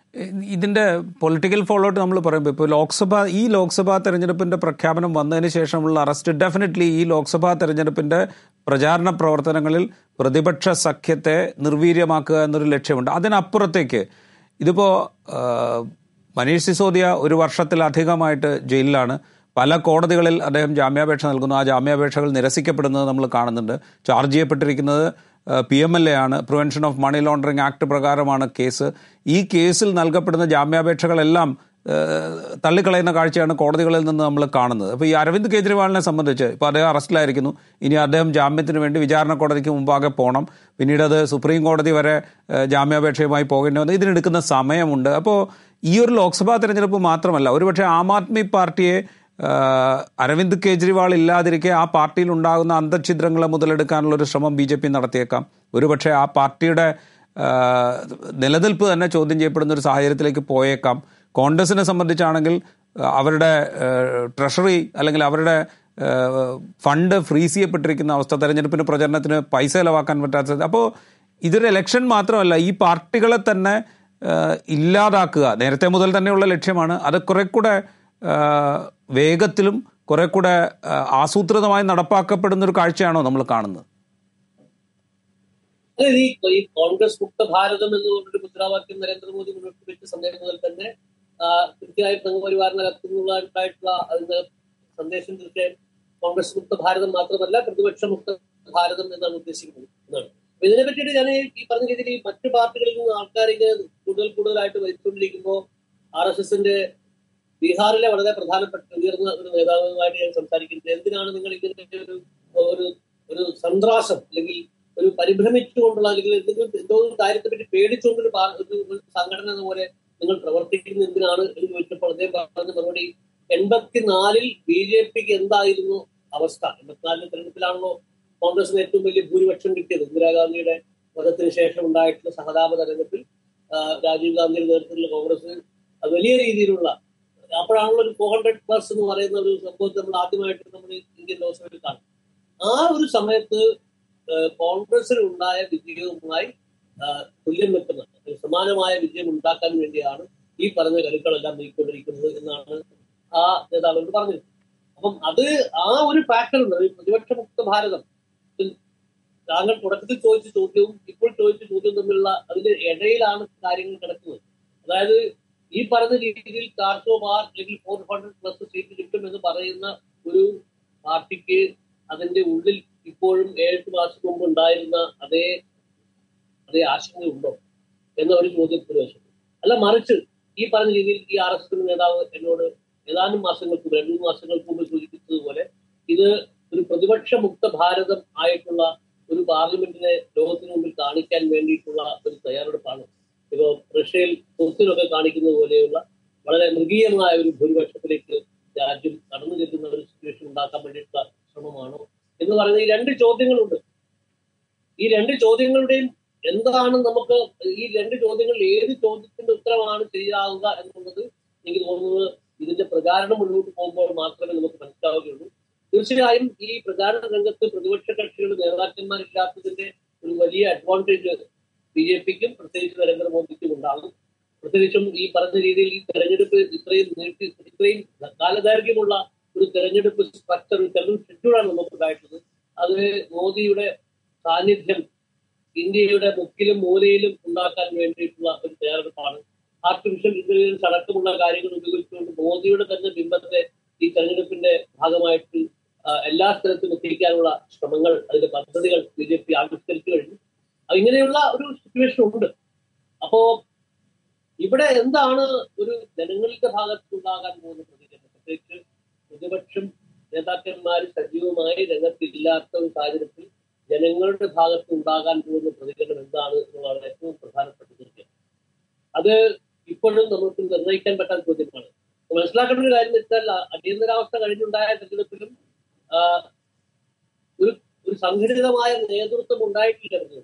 ഇതിൻ്റെ പൊളിറ്റിക്കൽ ഫോളോട്ട് നമ്മൾ പറയുമ്പോൾ ഇപ്പോൾ ലോക്സഭ ഈ ലോക്സഭാ തെരഞ്ഞെടുപ്പിൻ്റെ പ്രഖ്യാപനം വന്നതിന് ശേഷമുള്ള അറസ്റ്റ് ഡെഫിനറ്റ്ലി ഈ ലോക്സഭാ തെരഞ്ഞെടുപ്പിൻ്റെ പ്രചാരണ പ്രവർത്തനങ്ങളിൽ പ്രതിപക്ഷ സഖ്യത്തെ നിർവീര്യമാക്കുക എന്നൊരു ലക്ഷ്യമുണ്ട്. അതിനപ്പുറത്തേക്ക് ഇതിപ്പോൾ മനീഷ് സിസോദിയ ഒരു വർഷത്തിലധികമായിട്ട് ജയിലിലാണ്. പല കോടതികളിൽ അദ്ദേഹം ജാമ്യാപേക്ഷ നൽകുന്നു. ആ ജാമ്യാപേക്ഷകൾ നിരസിക്കപ്പെടുന്നത് നമ്മൾ കാണുന്നുണ്ട്. ചാർജ് ചെയ്യപ്പെട്ടിരിക്കുന്നത് പി എം എൽ എ ആണ്. Prevention of money laundering act പ്രകാരമാണ് കേസ്. ഈ കേസിൽ നൽകപ്പെടുന്ന ജാമ്യാപേക്ഷകളെല്ലാം തള്ളിക്കളയുന്ന കാഴ്ചയാണ് കോടതികളിൽ നിന്ന് നമ്മൾ കാണുന്നത്. അപ്പോൾ ഈ അരവിന്ദ് കെജ്രിവാളിനെ സംബന്ധിച്ച് ഇപ്പോൾ അദ്ദേഹം അറസ്റ്റിലായിരിക്കുന്നു. ഇനി അദ്ദേഹം ജാമ്യത്തിന് വേണ്ടി വിചാരണ കോടതിക്ക് മുമ്പാകെ പോകണം. പിന്നീട് അത് സുപ്രീം കോടതി വരെ ജാമ്യാപേക്ഷയുമായി പോകേണ്ടി വന്നത്. ഇതിനെടുക്കുന്ന സമയമുണ്ട്. അപ്പോൾ ഈ ഒരു ലോക്സഭാ തെരഞ്ഞെടുപ്പ് മാത്രമല്ല, ഒരുപക്ഷെ ആം ആദ്മി പാർട്ടിയെ അരവിന്ദ് കെജ്രിവാൾ ഇല്ലാതിരിക്കെ ആ പാർട്ടിയിൽ ഉണ്ടാകുന്ന അന്തഛിദ്രങ്ങളെ മുതലെടുക്കാനുള്ള ഒരു ശ്രമം ബി ജെ പി നടത്തിയേക്കാം. ഒരുപക്ഷെ ആ പാർട്ടിയുടെ നിലനിൽപ്പ് തന്നെ ചോദ്യം ചെയ്യപ്പെടുന്ന ഒരു സാഹചര്യത്തിലേക്ക് പോയേക്കാം. കോൺഗ്രസിനെ സംബന്ധിച്ചാണെങ്കിൽ അവരുടെ ട്രഷറി അല്ലെങ്കിൽ അവരുടെ ഫണ്ട് ഫ്രീസ് ചെയ്യപ്പെട്ടിരിക്കുന്ന അവസ്ഥ, തെരഞ്ഞെടുപ്പിന് പ്രചരണത്തിന് പൈസ ചെലവാക്കാൻ പറ്റാത്തത്. അപ്പോൾ ഇതൊരു ഇലക്ഷൻ മാത്രമല്ല, ഈ പാർട്ടികളെ തന്നെ ഇല്ലാതാക്കുക നേരത്തെ മുതൽ തന്നെയുള്ള ലക്ഷ്യമാണ്. അത് കുറെ കൂടെ വേഗത്തിലും കുറെ കൂടെ ആസൂത്രിതമായി നടപ്പാക്കപ്പെടുന്ന ഒരു കാഴ്ചയാണോ നമ്മൾ കാണുന്നത്? ഈ കോൺഗ്രസ് മുക്ത ഭാരതം എന്നുള്ളൊരു മുദ്രാവാക്യം നരേന്ദ്രമോദി മുന്നോട്ട് വെച്ച സമയം മുതൽ തന്നെ കൃത്യമായും സംഘപരിവാറിനകത്തുനിന്നുള്ളതായിട്ടുള്ള അതിന്റെ സന്ദേശം തീർച്ചയായും കോൺഗ്രസ് മുക്ത ഭാരതം മാത്രമല്ല, പ്രതിപക്ഷ മുക്ത ഭാരതം എന്നാണ് ഉദ്ദേശിക്കുന്നത് എന്നാണ്. ഇതിനെ പറ്റിയിട്ട് ഞാൻ ഈ പറഞ്ഞ രീതിയിൽ ഈ മറ്റു പാർട്ടികളിൽ നിന്ന് ആൾക്കാർ കൂടുതൽ കൂടുതലായിട്ട് വഹിച്ചുകൊണ്ടിരിക്കുമ്പോൾ ആർ എസ് എസിന്റെ ബീഹാറിലെ വളരെ പ്രധാനപ്പെട്ട ഉയർന്ന ഒരു നേതാവുമായിട്ട് ഞാൻ സംസാരിക്കുന്നത്, എന്തിനാണ് നിങ്ങൾ ഇങ്ങനെ ഒരു ഒരു ഒരു സന്ത്രാസം അല്ലെങ്കിൽ ഒരു പരിഭ്രമിച്ചുകൊണ്ടുള്ള അല്ലെങ്കിൽ എന്തെങ്കിലും എന്തോ ഒരു കാര്യത്തെ പറ്റി പേടിച്ചുകൊണ്ടൊരു ഒരു സംഘടന പോലെ നിങ്ങൾ പ്രവർത്തിക്കുന്നത് എന്തിനാണ് എന്ന് ചോദിച്ചപ്പോൾ അദ്ദേഹം പറഞ്ഞ മറുപടി, എൺപത്തിനാലിൽ ബി ജെ പിക്ക് എന്തായിരുന്നു അവസ്ഥ? എൺപത്തിനാലിലെ തെരഞ്ഞെടുപ്പിലാണല്ലോ കോൺഗ്രസിന് ഏറ്റവും വലിയ ഭൂരിപക്ഷം കിട്ടിയത്. ഇന്ദിരാഗാന്ധിയുടെ വധത്തിന് ശേഷം ഉണ്ടായിട്ടുള്ള സഹതാപ തെരഞ്ഞെടുപ്പിൽ രാജീവ് ഗാന്ധിയുടെ നേതൃത്വത്തിലുള്ള കോൺഗ്രസ് വലിയ രീതിയിലുള്ള, അപ്പോഴാണല്ലോ ഒരു ഫോർ ഹൺഡ്രഡ് പ്ലസ് എന്ന് പറയുന്ന ഒരു സംഭവത്തെ നമ്മൾ ആദ്യമായിട്ട് നമ്മൾ ഇന്ത്യൻ ലോക്സഭയിൽ കാണും. ആ ഒരു സമയത്ത് കോൺഗ്രസിന് ഉണ്ടായ വിജയവുമായി തുല്യം വെക്കുന്ന സമാനമായ വിജയം ഉണ്ടാക്കാൻ വേണ്ടിയാണ് ഈ പറഞ്ഞ കരുക്കളെല്ലാം നീക്കൊണ്ടിരിക്കുന്നത് എന്നാണ് ആ നേതാക്കളോട് പറഞ്ഞത്. അപ്പം അത് ആ ഒരു ഫാക്ടർ ഉണ്ട്. പ്രതിപക്ഷ മുക്ത ഭാരതം താങ്കൾ തുടക്കത്തിൽ ചോദിച്ച ചോദ്യവും ഇപ്പോൾ ചോദിച്ച ചോദ്യവും തമ്മിലുള്ള അതിന്റെ ഇടയിലാണ് കാര്യങ്ങൾ കിടക്കുന്നത്. അതായത് ഈ പറഞ്ഞ രീതിയിൽ ചാർസോ ബാർ അല്ലെങ്കിൽ ഫോർ ഹൺഡ്രഡ് പ്ലസ് സീറ്റ് കിട്ടും എന്ന് പറയുന്ന ഒരു പാർട്ടിക്ക് അതിന്റെ ഉള്ളിൽ ഇപ്പോഴും ഏഴെട്ട് മാസം മുമ്പ് ഉണ്ടായിരുന്ന അതേ അതേ ആശങ്കയുണ്ടോ എന്ന ഒരു ചോദ്യത്തിന് വശം. അല്ല, മറിച്ച് ഈ പറഞ്ഞ രീതിയിൽ ഈ ആർ എസ് എസ് നേതാവ് എന്നോട് ഏതാനും മാസങ്ങൾക്ക് രണ്ടു മൂന്ന് മാസങ്ങൾക്ക് മുമ്പ് സൂചിപ്പിച്ചതുപോലെ ഇത് ഒരു പ്രതിപക്ഷ മുക്ത ഭാരതം ആയിട്ടുള്ള ഒരു പാർലമെന്റിനെ ലോകത്തിന് മുമ്പിൽ കാണിക്കാൻ വേണ്ടിയിട്ടുള്ള ഒരു തയ്യാറെടുപ്പാണ്. ഇപ്പോ റഷ്യയിൽ പുത്തിനൊക്കെ കാണിക്കുന്ന പോലെയുള്ള വളരെ മൃഗീയമായ ഒരു ഭൂരിപക്ഷത്തിലേക്ക് രാജ്യം കടന്നു ചെല്ലുന്ന ഒരു സിറ്റുവേഷൻ ഉണ്ടാക്കാൻ വേണ്ടിയിട്ടുള്ള ശ്രമമാണോ എന്ന് പറയുന്ന ഈ രണ്ട് ചോദ്യങ്ങളുണ്ട്. ഈ രണ്ട് ചോദ്യങ്ങളുടെയും എന്താണ് നമുക്ക് ഈ രണ്ട് ചോദ്യങ്ങളിൽ ഏത് ചോദ്യത്തിന്റെ ഉത്തരമാണ് ശരിയാവുക എന്നുള്ളത് എനിക്ക് തോന്നുന്നത് ഇതിന്റെ പ്രചാരണം മുന്നോട്ട് പോകുമ്പോൾ മാത്രമേ നമുക്ക് മനസ്സിലാവുകയുള്ളൂ. തീർച്ചയായും ഈ പ്രചാരണ രംഗത്ത് പ്രതിപക്ഷ കക്ഷികളുടെ നേതാക്കന്മാരില്ലാത്തതിന്റെ ഒരു വലിയ അഡ്വാൻറ്റേജ് ബി ജെ പിക്കും പ്രത്യേകിച്ച് നരേന്ദ്രമോദിക്കും ഉണ്ടാകും. പ്രത്യേകിച്ചും ഈ പറഞ്ഞ രീതിയിൽ ഈ തെരഞ്ഞെടുപ്പ് ഇത്രയും നീട്ടി ഇത്രയും കാലദൈർഘ്യമുള്ള ഒരു തെരഞ്ഞെടുപ്പ് സ്ട്രക്ചർ, ഒരു തെരഞ്ഞെടുപ്പ് ഷെഡ്യൂളാണ് നമുക്ക് ഉണ്ടായിട്ടുള്ളത്. അത് മോദിയുടെ സാന്നിധ്യം ഇന്ത്യയുടെ മുക്കിലും മൂലയിലും ഉണ്ടാക്കാൻ വേണ്ടിയിട്ടുള്ള ഒരു തയ്യാറെടുപ്പാണ്. ആർട്ടിഫിഷ്യൽ ഇന്റലിജൻസ് അടക്കമുള്ള കാര്യങ്ങൾ ഉപയോഗിച്ചുകൊണ്ട് മോദിയുടെ തന്നെ ബിംബത്തെ ഈ തെരഞ്ഞെടുപ്പിന്റെ ഭാഗമായിട്ട് എല്ലാ സ്ഥലത്തും എത്തിക്കാനുള്ള ശ്രമങ്ങൾ, അതിന്റെ പദ്ധതികൾ ബി ജെ പി ആവിഷ്കരിച്ചു കഴിഞ്ഞു. ഇങ്ങനെയുള്ള ഒരു സിറ്റുവേഷൻ ഉണ്ട്. അപ്പോ ഇവിടെ എന്താണ് ഒരു ജനങ്ങളുടെ ഭാഗത്തുണ്ടാകാൻ പോകുന്ന പ്രതികരണം? പ്രത്യേകിച്ച് പ്രതിപക്ഷം നേതാക്കന്മാർ സജീവമായി രംഗത്തില്ലാത്ത ഒരു സാഹചര്യത്തിൽ ജനങ്ങളുടെ ഭാഗത്ത് ഉണ്ടാകാൻ പോകുന്ന പ്രതികരണം എന്താണ് എന്നുള്ളതാണ് ഏറ്റവും പ്രധാനപ്പെട്ട ചോദ്യം. അത് ഇപ്പോഴും നമുക്ക് നിർണ്ണയിക്കാൻ പറ്റാത്ത ചോദ്യമാണ്. മനസ്സിലാക്കേണ്ട ഒരു കാര്യം വെച്ചാൽ അടിയന്തരാവസ്ഥ കഴിഞ്ഞുണ്ടായ തെരഞ്ഞെടുപ്പിലും ഒരു ഒരു സംഘടിതമായ നേതൃത്വം ഉണ്ടായിട്ടില്ല.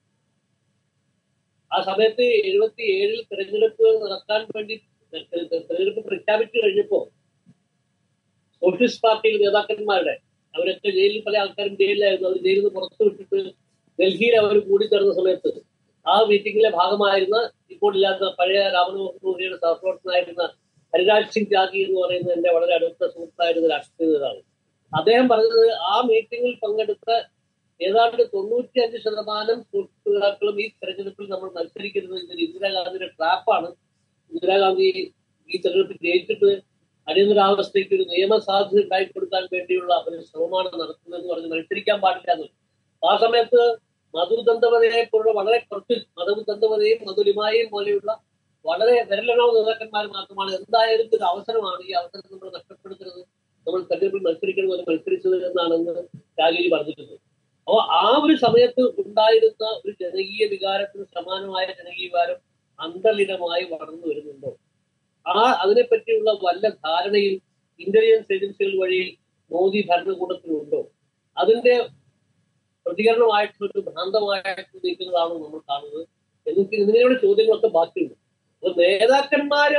ആ സമയത്ത് എഴുപത്തി ഏഴിൽ തെരഞ്ഞെടുപ്പ് നടക്കാൻ വേണ്ടി തെരഞ്ഞെടുപ്പ് പ്രഖ്യാപിച്ചു കഴിഞ്ഞപ്പോ സോഷ്യലിസ്റ്റ് പാർട്ടിയിലെ നേതാക്കന്മാരുടെ അവരൊക്കെ ജയിലിൽ, പല ആൾക്കാരും ജയിലിലായിരുന്നു. അവർ ജയിലിൽ നിന്ന് പുറത്തു വിട്ടിട്ട് ഡൽഹിയിൽ അവർ കൂടിച്ചേർന്ന സമയത്ത് ആ മീറ്റിംഗിലെ ഭാഗമായിരുന്ന ഇപ്പോൾ ഇല്ലാത്ത പഴയ രാമനോഹറിയുടെ സഹപ്രവർത്തനായിരുന്ന ഹരിരാജ് സിംഗ് ത്യാഗി എന്ന് പറയുന്ന എന്റെ വളരെ അടുത്ത സുഹൃത്തായിരുന്ന രാഷ്ട്രീയ നേതാവ്, അദ്ദേഹം പറഞ്ഞത് ആ മീറ്റിംഗിൽ പങ്കെടുത്ത ഏതാണ്ട് തൊണ്ണൂറ്റി അഞ്ച് ശതമാനം സുഹൃത്തുക്കളും ഈ തെരഞ്ഞെടുപ്പിൽ നമ്മൾ മത്സരിക്കുന്നത് ഇതൊരു ഇന്ദിരാഗാന്ധിയുടെ ട്രാപ്പാണ്. ഇന്ദിരാഗാന്ധി ഈ തെരഞ്ഞെടുപ്പിൽ ജയിച്ചിട്ട് അടിയന്തരാവസ്ഥയ്ക്ക് ഒരു നിയമസാധ്യത ഉണ്ടായിക്കൊടുക്കാൻ വേണ്ടിയുള്ള ഒരു ശ്രമമാണ് നടത്തുന്നതെന്ന് പറഞ്ഞ് മത്സരിക്കാൻ പാടില്ല എന്ന്. ആ സമയത്ത് മധു ദന്തവതയെ പോലുള്ള വളരെ കുറച്ച് മധു ദന്തവതയും മധുലിമായും പോലെയുള്ള വളരെ വിരലെണ്ണ നേതാക്കന്മാർ മാത്രമാണ് എന്തായാലും ഒരു അവസരമാണ്, ഈ അവസരം നമ്മൾ നഷ്ടപ്പെടുത്തരുത്, നമ്മൾ തെരഞ്ഞെടുപ്പിൽ മത്സരിക്കണമെന്ന് മത്സരിച്ചത് എന്നാണെന്ന് രാഘവി പറഞ്ഞിട്ടുണ്ട്. അപ്പോൾ ആ ഒരു സമയത്ത് ഉണ്ടായിരുന്ന ഒരു ജനകീയ വികാരത്തിന് സമാനമായ ജനകീയ വികാരം അന്തർലീനമായി വളർന്നു വരുന്നുണ്ടോ? ആ അതിനെപ്പറ്റിയുള്ള വല്ല ധാരണയും ഇന്റലിജൻസ് ഏജൻസികൾ വഴി മോദി ഭരണകൂടത്തിനുണ്ടോ? അതിന്റെ പ്രതികരണമായിട്ടൊരു ഭ്രാന്തമായിട്ട് നിൽക്കുന്നതാണ് നമ്മൾ കാണുന്നത്. എനിക്ക് ഇതിനുള്ള ചോദ്യങ്ങളൊക്കെ ബാക്കിയുണ്ട്. അപ്പൊ നേതാക്കന്മാര്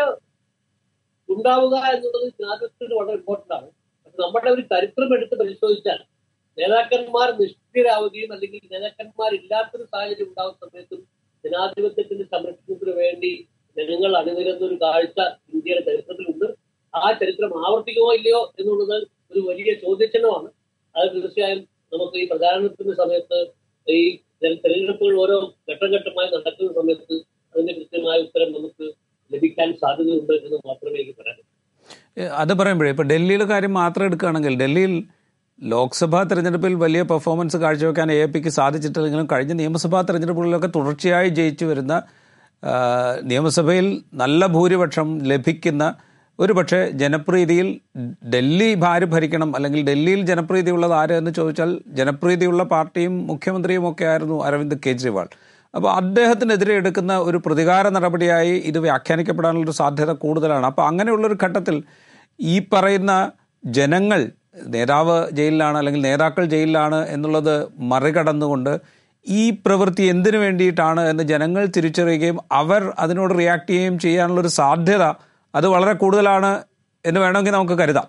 ഉണ്ടാവുക എന്നുള്ളത് ജനാധിപത്യത്തിന് വളരെ ഇമ്പോർട്ടന്റ് ആണ്. പക്ഷെ നമ്മുടെ ഒരു ചരിത്രം എടുത്ത് പരിശോധിച്ചാൽ നേതാക്കന്മാർ നിഷ്ക്രിയരാവുകയും അല്ലെങ്കിൽ നേതാക്കന്മാരില്ലാത്തൊരു സാഹചര്യം ഉണ്ടാകുന്ന സമയത്തും ജനാധിപത്യത്തിന്റെ സംരക്ഷണത്തിന് വേണ്ടി ജനങ്ങൾ അണിനിരന്ന ഒരു കാഴ്ച ഇന്ത്യയുടെ ചരിത്രത്തിലുണ്ട്. ആ ചരിത്രം ആവർത്തിക്കുമോ ഇല്ലയോ എന്നുള്ളത് ഒരു വലിയ ചോദ്യചിഹ്നമാണ്. അത് തീർച്ചയായും നമുക്ക് ഈ പ്രചാരണത്തിന്റെ സമയത്ത് ഈ തെരഞ്ഞെടുപ്പുകൾ ഓരോ ഘട്ടം ഘട്ടമായി നടക്കുന്ന സമയത്ത് അതിന്റെ കൃത്യമായ ഉത്തരം നമുക്ക് ലഭിക്കാൻ സാധ്യതയുണ്ട് എന്ന് മാത്രമേ എനിക്ക് പറയാൻ. അത് പറയുമ്പോഴേ ഇപ്പൊ ഡൽഹിയിലെ കാര്യം മാത്രം എടുക്കുകയാണെങ്കിൽ ഡൽഹിയിൽ ലോക്സഭാ തെരഞ്ഞെടുപ്പിൽ വലിയ പെർഫോമൻസ് കാഴ്ചവെക്കാൻ എ എ പിക്ക് സാധിച്ചിട്ടില്ലെങ്കിലും കഴിഞ്ഞ നിയമസഭാ തെരഞ്ഞെടുപ്പുകളിലൊക്കെ തുടർച്ചയായി ജയിച്ചു വരുന്ന, നിയമസഭയിൽ നല്ല ഭൂരിപക്ഷം ലഭിക്കുന്ന, ഒരു പക്ഷേ ജനപ്രീതിയിൽ ഡൽഹി ആര് ഭരിക്കണം അല്ലെങ്കിൽ ഡൽഹിയിൽ ജനപ്രീതി ഉള്ളത് ആര് എന്ന് ചോദിച്ചാൽ ജനപ്രീതിയുള്ള പാർട്ടിയും മുഖ്യമന്ത്രിയും ഒക്കെ ആയിരുന്നു അരവിന്ദ് കെജ്രിവാൾ. അപ്പോൾ അദ്ദേഹത്തിനെതിരെ എടുക്കുന്ന ഒരു പ്രതികാര നടപടിയായി ഇത് വ്യാഖ്യാനിക്കപ്പെടാനുള്ളൊരു സാധ്യത കൂടുതലാണ്. അപ്പോൾ അങ്ങനെയുള്ളൊരു ഘട്ടത്തിൽ ഈ പറയുന്ന ജനങ്ങൾ നേതാവ് ജയിലിലാണ് അല്ലെങ്കിൽ നേതാക്കൾ ജയിലിലാണ് എന്നുള്ളത് മറികടന്നുകൊണ്ട് ഈ പ്രവൃത്തി എന്തിനു വേണ്ടിയിട്ടാണ് എന്ന് ജനങ്ങൾ തിരിച്ചറിയുകയും അവർ അതിനോട് റിയാക്ട് ചെയ്യുകയും ചെയ്യാനുള്ളൊരു സാധ്യത അത് വളരെ കൂടുതലാണ് എന്ന് വേണമെങ്കിൽ നമുക്ക് കരുതാം.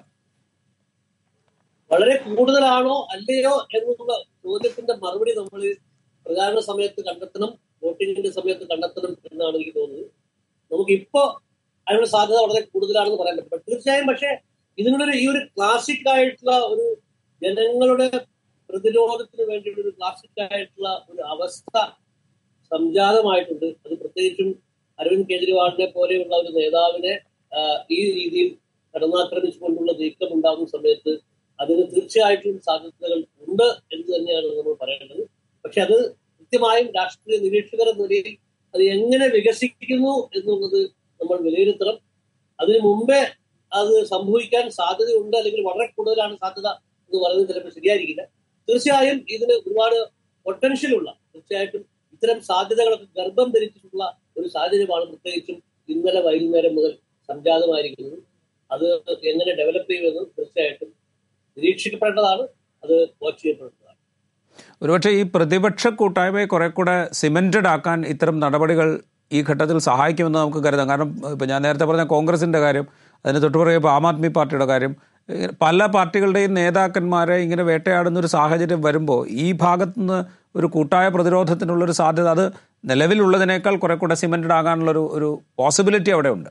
വളരെ കൂടുതലാണോ അല്ലയോ എന്നുള്ള ചോദ്യത്തിന്റെ മറുപടി നമ്മൾ പ്രചാരണ സമയത്ത് കണ്ടെത്തണം, വോട്ടിങ്ങിന്റെ സമയത്ത് കണ്ടെത്തണം എന്നാണ് എനിക്ക് തോന്നുന്നത്. നമുക്കിപ്പോ അതിനുള്ള സാധ്യത വളരെ കൂടുതലാണെന്ന് പറയാൻ പറ്റും. തീർച്ചയായും പക്ഷേ ഇതിനുള്ളൊരു ഈ ഒരു ക്ലാസിക് ആയിട്ടുള്ള ഒരു ജനങ്ങളുടെ പ്രതിരോധത്തിന് വേണ്ടിയുള്ള ഒരു ക്ലാസിക് ആയിട്ടുള്ള ഒരു അവസ്ഥ സംജാതമായിട്ടുണ്ട്. അത് പ്രത്യേകിച്ചും അരവിന്ദ് കെജ്രിവാളിനെ പോലെയുള്ള ഒരു നേതാവിനെ ഈ രീതിയിൽ കടന്നാക്രമിച്ചുകൊണ്ടുള്ള നീക്കം ഉണ്ടാകുന്ന സമയത്ത് അതിന് തീർച്ചയായിട്ടും സാധ്യതകൾ ഉണ്ട് എന്ന് തന്നെയാണ് നമ്മൾ പറയേണ്ടത്. പക്ഷെ അത് കൃത്യമായും രാഷ്ട്രീയ നിരീക്ഷകർ എന്ന നിലയിൽ അത് എങ്ങനെ വികസിക്കുന്നു എന്നുള്ളത് നമ്മൾ വിലയിരുത്തണം. അതിനു മുമ്പേ അത് സംഭവിക്കാൻ സാധ്യതയുണ്ട് അല്ലെങ്കിൽ വളരെ കൂടുതലാണ് സാധ്യത എന്ന് പറയുന്നത് ചിലപ്പോൾ ശരിയായിരിക്കില്ല. തീർച്ചയായും ഇതിന് ഒരുപാട് പൊട്ടൻഷ്യലുള്ള, തീർച്ചയായിട്ടും ഇത്തരം സാധ്യതകളൊക്കെ ഗർഭം ധരിച്ചിട്ടുള്ള ഒരു സാഹചര്യമാണ് പ്രത്യേകിച്ചും ഇന്നലെ വൈകുന്നേരം മുതൽ സംജാതമായിരിക്കുന്നത്. അത് എങ്ങനെ ഡെവലപ്പ് ചെയ്യുമെന്ന് തീർച്ചയായിട്ടും നിരീക്ഷിക്കപ്പെടേണ്ടതാണ്, അത് വാച്ച് ചെയ്യപ്പെടേണ്ടതാണ്. ഒരുപക്ഷെ ഈ പ്രതിപക്ഷ കൂട്ടായ്മയെ കുറെ കൂടെ സിമെന്റഡ് ആക്കാൻ ഇത്തരം നടപടികൾ ഈ ഘട്ടത്തിൽ സഹായിക്കുമെന്ന് നമുക്ക് കരുതാം. കാരണം ഇപ്പം ഞാൻ നേരത്തെ പറഞ്ഞ കോൺഗ്രസിൻ്റെ കാര്യം, അതിന് തൊട്ടുപുറകെ ഇപ്പോൾ ആം ആദ്മി പാർട്ടിയുടെ കാര്യം, പല പാർട്ടികളുടെയും നേതാക്കന്മാരെ ഇങ്ങനെ വേട്ടയാടുന്ന ഒരു സാഹചര്യം വരുമ്പോൾ ഈ ഭാഗത്തുനിന്ന് ഒരു കൂട്ടായ പ്രതിരോധത്തിനുള്ളൊരു സാധ്യത അത് നിലവിലുള്ളതിനേക്കാൾ കുറെ കൂടെ സിമെന്റഡ് ആകാനുള്ളൊരു ഒരു പോസിബിലിറ്റി അവിടെ ഉണ്ട്.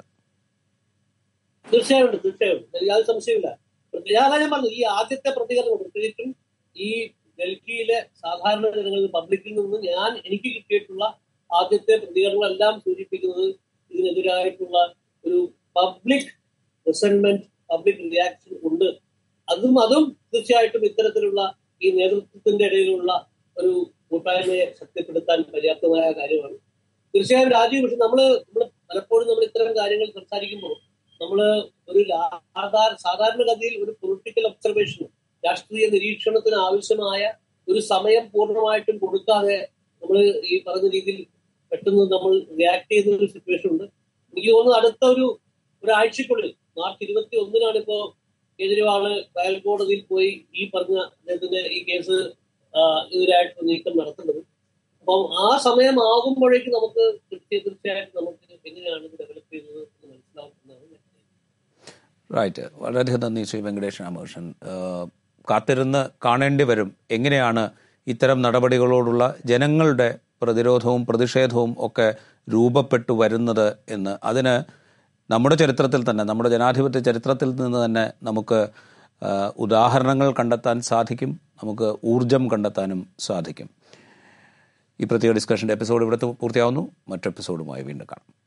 തീർച്ചയായും തീർച്ചയായും യാതൊരു സംശയമില്ല. ഞാൻ പറഞ്ഞു ഈ ആദ്യത്തെ പ്രതികരണം പ്രത്യേകിച്ചും ഈ ഡൽഹിയിലെ സാധാരണ ജനങ്ങളിൽ പബ്ലിക്കിൽ നിന്ന് ഞാൻ എനിക്ക് കിട്ടിയിട്ടുള്ള ആദ്യത്തെ പ്രതികരണങ്ങളെല്ലാം സൂചിപ്പിക്കുന്നത് ഇതിനെതിരായിട്ടുള്ള ഒരു പബ്ലിക് റിസെന്റ്മെന്റ്, പബ്ലിക് റിയാക്ഷൻ ഉണ്ട്. അതും അതും തീർച്ചയായിട്ടും ഇത്തരത്തിലുള്ള ഈ നേതൃത്വത്തിന്റെ ഇടയിലുള്ള ഒരു കൂട്ടായ്മയെ ശക്തിപ്പെടുത്താൻ പര്യാപ്തമായ കാര്യമാണ്. തീർച്ചയായും രാജീവ്, പക്ഷെ നമ്മള് നമ്മള് പലപ്പോഴും നമ്മൾ ഇത്തരം കാര്യങ്ങൾ സംസാരിക്കുമ്പോൾ നമ്മള് ഒരു സാധാരണഗതിയിൽ ഒരു പൊളിറ്റിക്കൽ ഒബ്സർവേഷൻ, രാഷ്ട്രീയ നിരീക്ഷണത്തിന് ആവശ്യമായ ഒരു സമയം പൂർണ്ണമായിട്ടും കൊടുക്കാതെ നമ്മൾ ഈ പറഞ്ഞ രീതിയിൽ പെട്ടെന്ന് നമ്മൾ റിയാക്ട് ചെയ്യുന്ന ഒരു സിറ്റുവേഷൻ ഉണ്ട്. എനിക്ക് തോന്നുന്നു അടുത്ത ഒരു ഒരാഴ്ചക്കുള്ളിൽ മാർച്ച് ഇരുപത്തി ഒന്നിനാണ് ഇപ്പോ കേജ്രിവാള് ട്രയൽ കോടതിയിൽ പോയി ഈ പറഞ്ഞ അദ്ദേഹത്തിന്റെ ഈ കേസ് എതിരായിട്ട് നീക്കം നടത്തുന്നത്. അപ്പം ആ സമയമാകുമ്പോഴേക്കും നമുക്ക് തീർച്ചയായിട്ടും നമുക്ക് എങ്ങനെയാണ് ഇത് ഡെവലപ്പ് ചെയ്യുന്നത് എന്ന് മനസ്സിലാവുന്നതാണ്. റൈറ്റ്. വളരെയധികം നന്ദി ശ്രീ വെങ്കടേഷ് രാമകൃഷ്ണൻ. കാത്തിരുന്ന് കാണേണ്ടി വരും എങ്ങനെയാണ് ഇത്തരം നടപടികളോടുള്ള ജനങ്ങളുടെ പ്രതിരോധവും പ്രതിഷേധവും ഒക്കെ രൂപപ്പെട്ടു വരുന്നത് എന്ന്. അതിന് നമ്മുടെ ചരിത്രത്തിൽ തന്നെ, നമ്മുടെ ജനാധിപത്യ ചരിത്രത്തിൽ നിന്ന് തന്നെ നമുക്ക് ഉദാഹരണങ്ങൾ കണ്ടെത്താൻ സാധിക്കും, നമുക്ക് ഊർജം കണ്ടെത്താനും സാധിക്കും. ഈ പ്രത്യേക ഡിസ്കഷൻ്റെ എപ്പിസോഡ് ഇവിടെ പൂർത്തിയാവുന്നു. മറ്റു എപ്പിസോഡുമായി വീണ്ടും കാണാം.